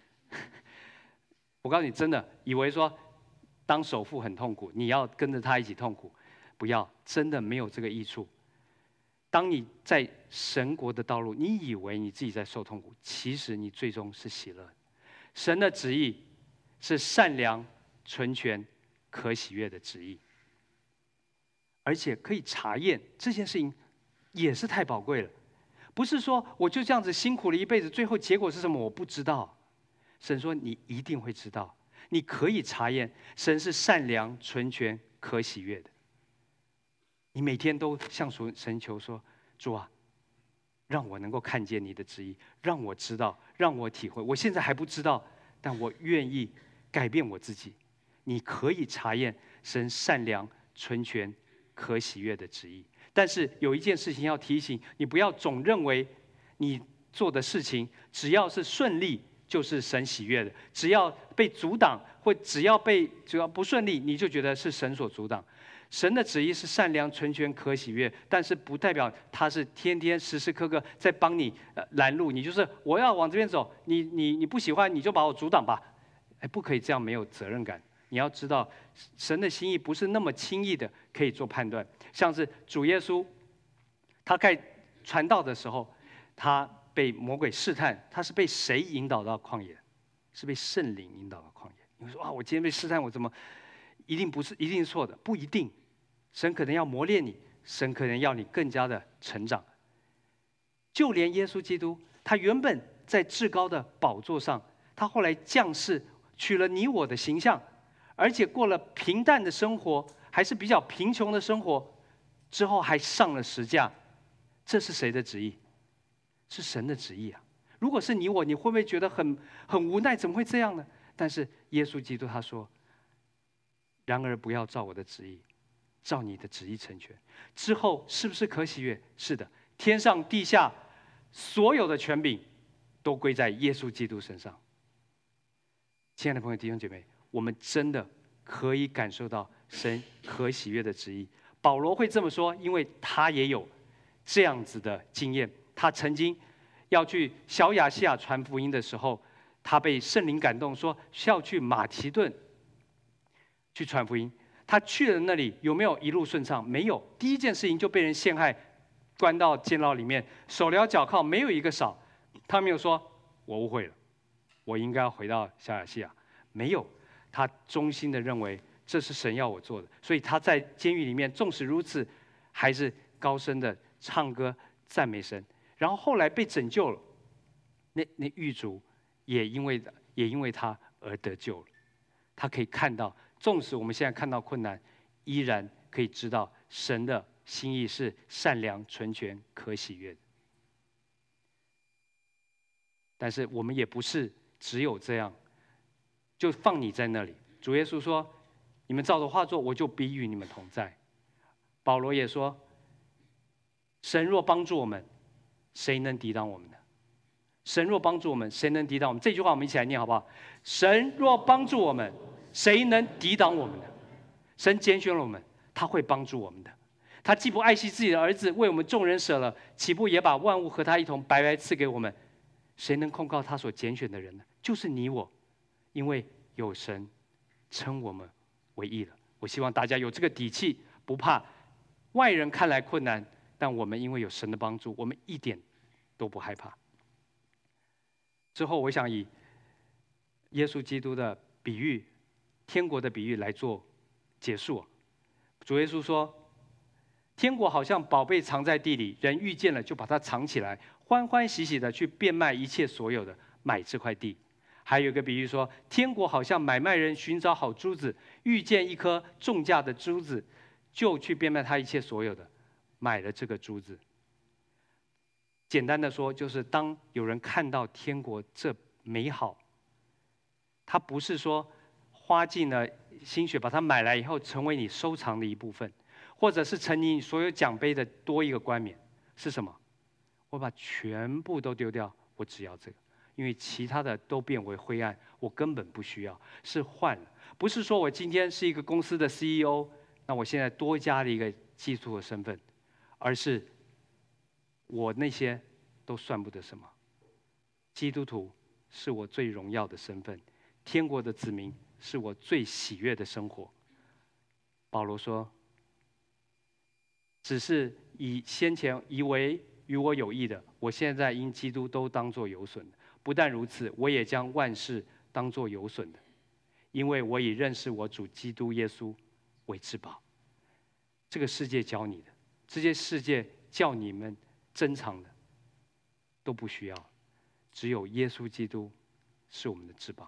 S1: 我告诉你，真的以为说当首富很痛苦，你要跟着他一起痛苦，不要，真的没有这个益处。当你在神国的道路，你以为你自己在受痛苦，其实你最终是喜乐。神的旨意是善良、纯全、可喜悦的旨意，而且可以查验。这件事情也是太宝贵了，不是说我就这样子辛苦了一辈子，最后结果是什么我不知道。神说你一定会知道，你可以查验，神是善良、纯全、可喜悦的。你每天都向神求说：主啊，让我能够看见你的旨意，让我知道，让我体会。我现在还不知道，但我愿意改变我自己。你可以查验神善良、纯全、可喜悦的旨意。但是有一件事情要提醒你，不要总认为你做的事情只要是顺利就是神喜悦的，只要被阻挡或只要不顺利，你就觉得是神所阻挡。神的旨意是善良、纯全、可喜悦，但是不代表他是天天时时刻刻在帮你拦路。你就是我要往这边走，你不喜欢你就把我阻挡吧。不可以这样没有责任感。你要知道，神的心意不是那么轻易的可以做判断。像是主耶稣，他在传道的时候，他被魔鬼试探，他是被谁引导到旷野？是被圣灵引导到旷野。你会说我今天被试探，我怎么一定是错的？不一定，神可能要磨练你，神可能要你更加的成长。就连耶稣基督，他原本在至高的宝座上，他后来降世，取了你我的形象，而且过了平淡的生活，还是比较贫穷的生活，之后还上了十架。这是谁的旨意？是神的旨意啊！如果是你我，你会不会觉得很无奈？怎么会这样呢？但是耶稣基督他说：“然而不要照我的旨意，照你的旨意成全。”之后是不是可喜悦？是的，天上地下所有的权柄都归在耶稣基督身上。亲爱的朋友、弟兄姐妹，我们真的可以感受到神可喜悦的旨意。保罗会这么说，因为他也有这样子的经验。他曾经要去小亚细亚传福音的时候，他被圣灵感动，说要去马其顿去传福音。他去了那里，有没有一路顺畅？没有。第一件事情就被人陷害，关到监牢里面，手镣脚铐没有一个少。他没有说我误会了，我应该要回到小亚细亚。没有，他衷心的认为这是神要我做的，所以他在监狱里面，纵使如此，还是高声的唱歌赞美神。然后后来被拯救了，那狱卒也因为他而得救了。他可以看到，纵使我们现在看到困难，依然可以知道神的心意是善良、纯全、可喜悦的。但是我们也不是只有这样，就放你在那里。主耶稣说：“你们照着话做，我就必与你们同在。”保罗也说：“神若帮助我们，谁能抵挡我们呢？神若帮助我们，谁能抵挡我们？”这句话我们一起来念好不好？神若帮助我们，谁能抵挡我们呢？神拣选了我们，他会帮助我们的。他既不爱惜自己的儿子，为我们众人舍了，岂不也把万物和他一同白白赐给我们？谁能控告他所拣选的人呢？就是你我，因为有神称我们为义了。我希望大家有这个底气，不怕外人看来困难，但我们因为有神的帮助，我们一点都不害怕。之后，我想以耶稣基督的比喻，天国的比喻来做结束。主耶稣说：“天国好像宝贝藏在地里，人遇见了就把它藏起来，欢欢喜喜的去变卖一切所有的，买这块地。”还有一个比喻说，天国好像买卖人寻找好珠子，遇见一颗重价的珠子，就去变卖他一切所有的，买了这个珠子。简单的说，就是当有人看到天国这美好，他不是说花尽了心血把它买来以后成为你收藏的一部分，或者是成你所有奖杯的多一个冠冕，是什么？我把全部都丢掉，我只要这个。因为其他的都变为灰暗，我根本不需要，是换了。 不是说我今天是一个公司的 CEO， 那我现在多加了一个基督徒的身份，而是我那些都算不得什么。基督徒是我最荣耀的身份，天国的子民是我最喜悦的生活。保罗说，只是以先前以为与我有益的，我现在因基督都当作有损的。不但如此，我也将万事当作有损的，因为我以认识我主基督耶稣为至宝。这个世界教你的，这些世界叫你们珍藏的，都不需要，只有耶稣基督是我们的至宝。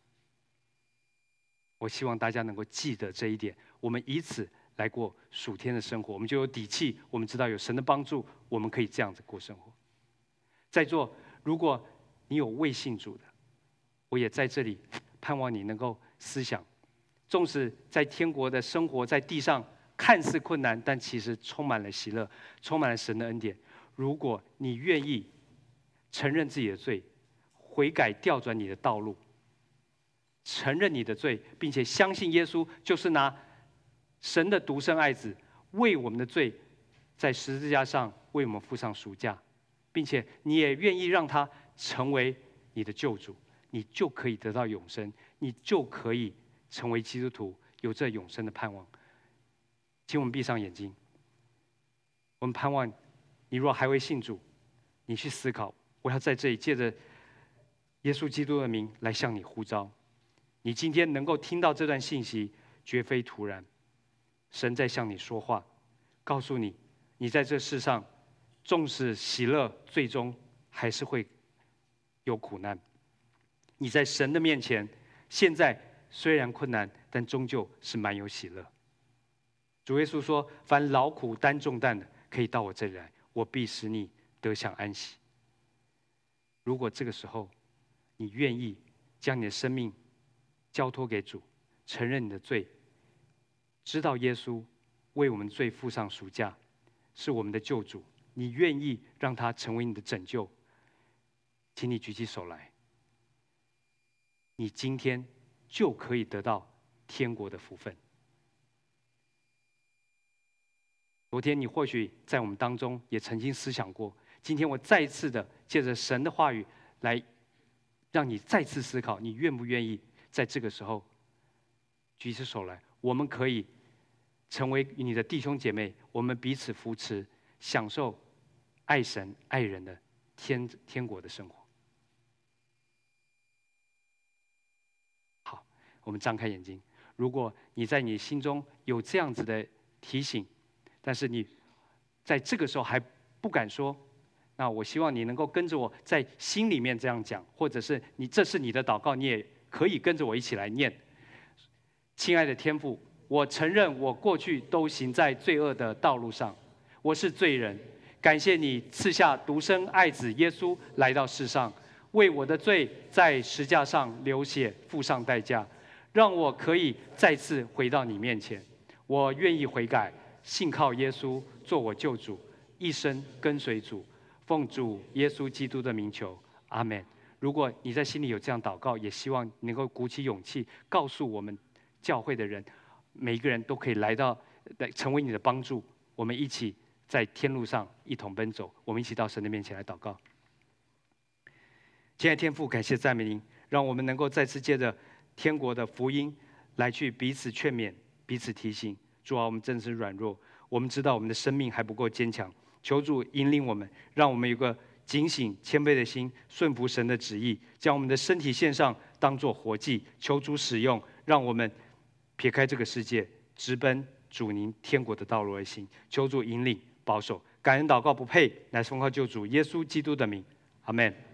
S1: 我希望大家能够记得这一点，我们以此来过属天的生活，我们就有底气，我们知道有神的帮助，我们可以这样子过生活。在座，如果你有未信主的，我也在这里盼望你能够思想，纵使在天国的生活在地上看似困难，但其实充满了喜乐，充满了神的恩典。如果你愿意承认自己的罪，悔改调转你的道路，承认你的罪，并且相信耶稣就是拿神的独生爱子为我们的罪在十字架上为我们付上赎价，并且你也愿意让他成为你的救主，你就可以得到永生，你就可以成为基督徒，有这永生的盼望。请我们闭上眼睛，我们盼望你若还未信主，你去思考，我要在这里借着耶稣基督的名来向你呼召。你今天能够听到这段信息，绝非突然，神在向你说话，告诉你，你在这世上纵使喜乐，最终还是会有苦难。你在神的面前，现在虽然困难，但终究是满有喜乐。主耶稣说，凡劳苦担重担的，可以到我这里来，我必使你得享安息。如果这个时候你愿意将你的生命交托给主，承认你的罪，知道耶稣为我们罪付上赎价，是我们的救主，你愿意让他成为你的拯救，请你举起手来，你今天就可以得到天国的福分。昨天你或许在我们当中也曾经思想过，今天我再一次的借着神的话语来让你再次思考，你愿不愿意在这个时候举起手来，我们可以成为你的弟兄姐妹，我们彼此扶持，享受爱神爱人的天国的生活。好，我们张开眼睛，如果你在你心中有这样子的提醒，但是你在这个时候还不敢说，那我希望你能够跟着我在心里面这样讲，或者是这是你的祷告，你也可以跟着我一起来念。亲爱的天父，我承认我过去都行在罪恶的道路上，我是罪人，感谢你赐下独生爱子耶稣来到世上，为我的罪在十字架上流血，付上代价，让我可以再次回到你面前。我愿意悔改，信靠耶稣做我救主，一生跟随主，奉主耶稣基督的名求，阿们。如果你在心里有这样祷告，也希望你能够鼓起勇气，告诉我们教会的人，每一个人都可以来成为你的帮助。我们一起在天路上一同奔走，我们一起到神的面前来祷告。亲爱的天父，感谢赞美您，让我们能够再次借着天国的福音来去彼此劝勉，彼此提醒。主啊，我们真是软弱，我们知道我们的生命还不够坚强，求主引领我们，让我们有个警醒谦卑的心，顺服神的旨意，将我们的身体献上，当作活祭，求主使用，让我们撇开这个世界，直奔主您天国的道路而行。求主引领保守，感恩祷告不配，乃是奉靠救主耶稣基督的名，阿们。